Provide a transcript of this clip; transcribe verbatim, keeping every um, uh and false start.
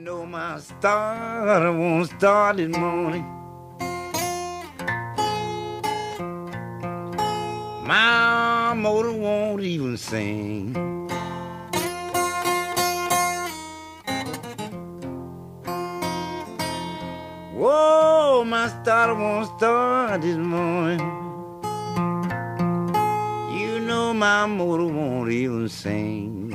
know my starter won't start this morning. My motor won't even sing. Whoa, my starter won't start this morning. You know my motor won't even sing.